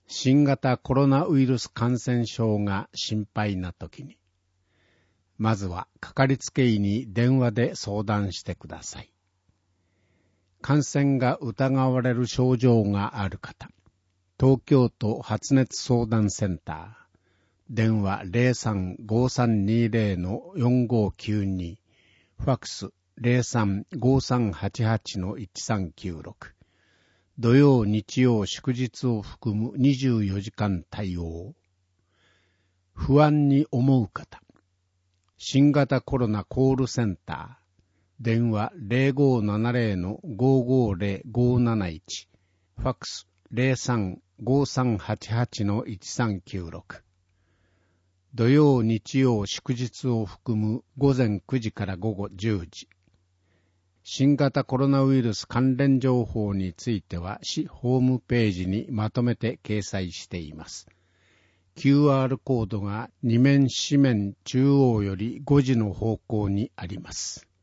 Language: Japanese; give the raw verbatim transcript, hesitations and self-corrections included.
新型コロナウイルス感染症が心配なときに、まずはかかりつけ医に電話で相談してください。感染が疑われる症状がある方、東京都発熱相談センター、電話 ゼロさん ごーさんにーゼロ のよんごーきゅうに、ファックス ゼロさん ごーさんはちはち のいちさんきゅうろく、土曜日曜祝日を含むにじゅうよじかん対応。不安に思う方、新型コロナコールセンター、電話 ゼロごーななゼロ のごーごーゼロ ごーなないち、ファックス ゼロさん ごーさんはちはち のいちさんきゅうろく、土曜日曜祝日を含む午前くじから午後じゅうじ。新型コロナウイルス関連情報については市ホームページにまとめて掲載しています。キューアール コードがに面紙面中央よりごじの方向にあります。